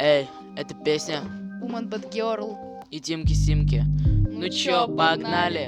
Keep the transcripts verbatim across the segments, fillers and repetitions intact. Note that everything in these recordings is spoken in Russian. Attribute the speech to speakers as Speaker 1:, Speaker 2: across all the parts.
Speaker 1: Эй, это песня
Speaker 2: Woman Bad Girl.
Speaker 1: и Тимки-Симки. Ну чё, погнали?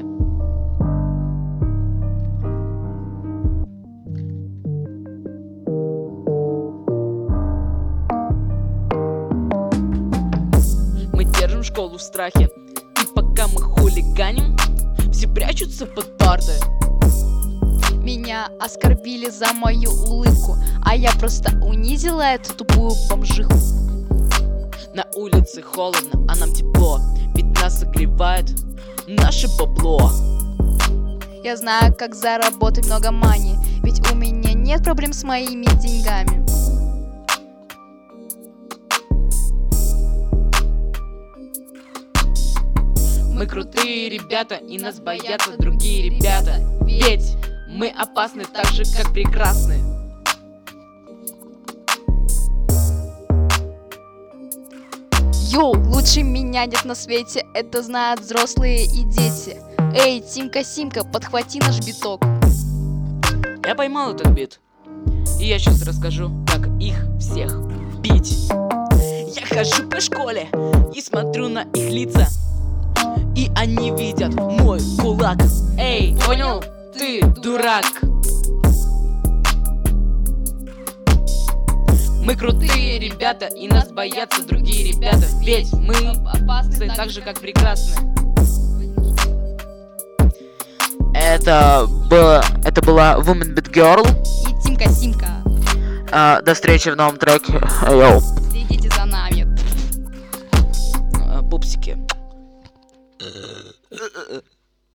Speaker 1: Мы держим школу в страхе, и пока мы хулиганим, все прячутся под парты.
Speaker 2: Меня оскорбили за мою улыбку, а я просто унизила эту тупую бомжиху.
Speaker 1: На улице холодно, а нам тепло, ведь нас согревает наше бабло.
Speaker 2: Я знаю, как заработать много мани, ведь у меня нет проблем с моими деньгами.
Speaker 1: Мы крутые ребята, и нас боятся другие ребята, ведь мы опасны так же, как прекрасны.
Speaker 2: Йоу, лучше меня нет на свете, это знают взрослые и дети. Эй, Тимка-Симка, подхвати наш биток.
Speaker 1: Я поймал этот бит, и я сейчас расскажу, как их всех бить. Я хожу по школе и смотрю на их лица, и они видят мой кулак. Эй, понял? Ты дурак. Мы крутые ребята, и нас боятся другие ребята, ведь мы опасны так же, как прекрасны. Это было, это была Woman Bad Girl.
Speaker 2: И Тимка-Симка.
Speaker 1: А, до встречи в новом треке. Йоу.